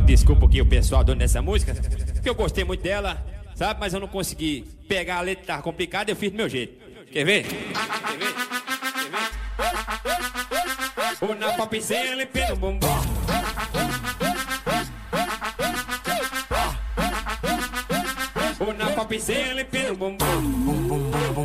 desculpa aqui o pessoal dono dessa música, porque eu gostei muito dela, sabe? Mas eu não consegui pegar a letra, tava complicada, eu fiz do meu jeito. Quer ver? Quer ver? O na papicela e pelo bumbum. O na papicela e pelo bumbum.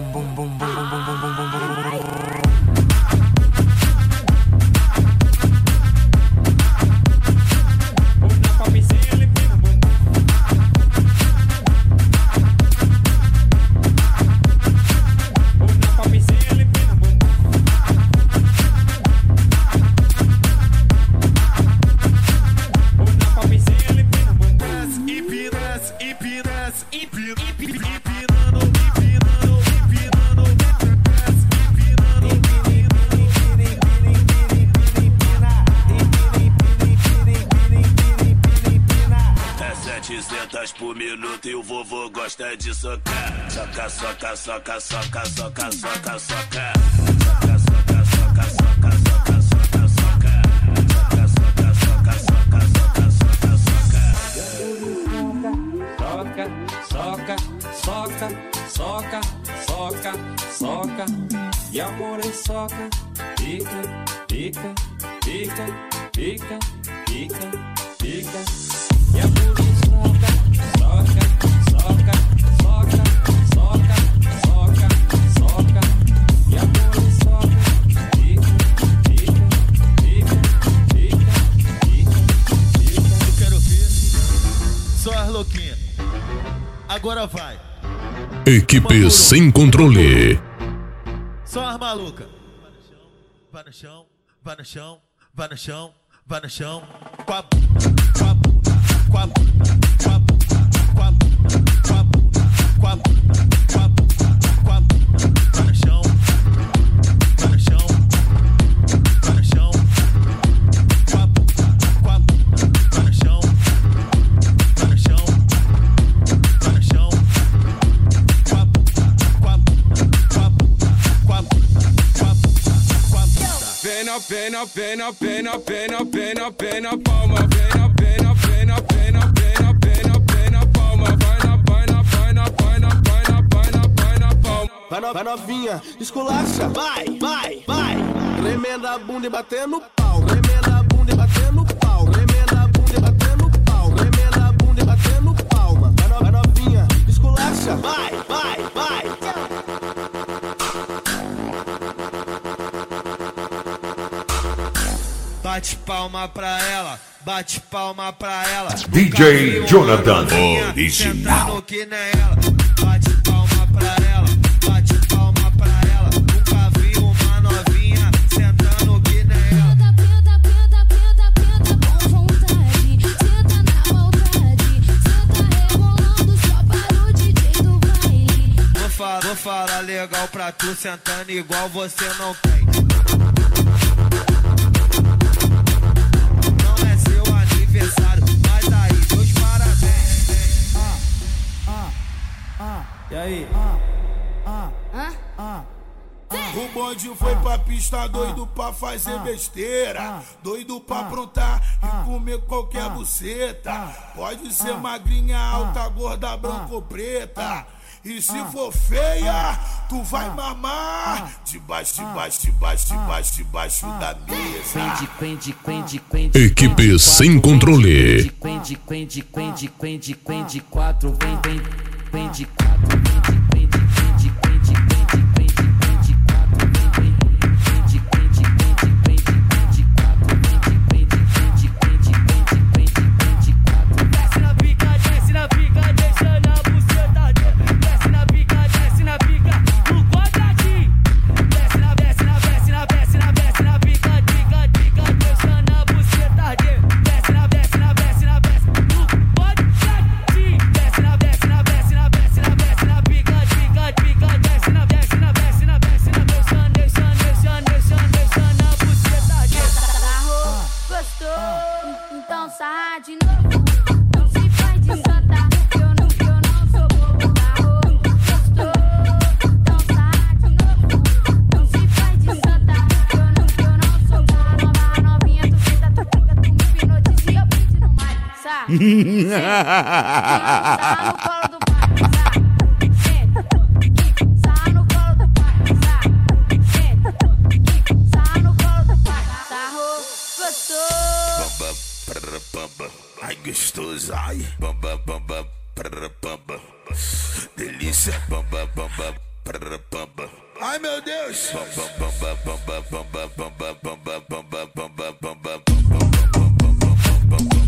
Por minuto e o vovô gosta de socar. Soca, soca, soca, soca, soca, soca, soca. Soca, soca, soca, soca, soca, soca, soca. Soca, soca, soca, soca, soca, soca, soca. Soca, soca, soca, soca. E amor é soca. Pica, pica, pica, pica, pica, pica. E amor é soca. Soca, soca, soca, soca, soca, soca. E amor é soca. Pica, pica, pica, pica, pica, pica. Eu quero ver só as louquinhas. Agora vai. Equipe sem controle. Só as malucas. Vai no chão, vai no chão, vai no chão, vai no chão. Com a bunda, com a bunda, com a bunda, com a bunda. Pena, pena, pena, pena, pena, pena, palma. Pena, pena, pena, pena, pena, pena, pena, palma. Vai na, vai na, vai na, vai na, vai na, vai na, vai na, palma. Vai novinha, esculacha, vai, vai, vai. Tremenda bunda e batendo pau. Tremenda bunda e batendo pau. Tremenda bunda e batendo pau. Tremenda bunda e batendo palma. Vai novinha, esculacha, vai, vai, vai. Bate palma pra ela, bate palma pra ela. DJ Jonathan original. Que nem ela. Bate palma pra ela, bate palma pra ela. Nunca vi uma novinha sentando que nem ela. Penta, penta, penta, penta, penta com vontade. Senta na maldade, senta rebolando só para o DJ do baile. Vou falar legal pra tu, sentando igual você não tem. Mas aí, meus parabéns. E aí? O bonde foi pra pista doido pra fazer besteira, doido pra aprontar e comer qualquer buceta. Pode ser magrinha, alta, gorda, branca ou preta. E se for feia, tu vai mamar debaixo, debaixo, debaixo, debaixo, debaixo da mesa. Equipe sem controle. Quatro, vem de quatro, Ai, gostoso, ai, bamba, bamba, prr, bamba, delícia, bamba, bamba, prr, bamba. Ai, meu Deus, bamba, bamba, bamba, bamba, bamba, bamba, bamba, bamba, bamba, bamba, bamba, bamba, bamba.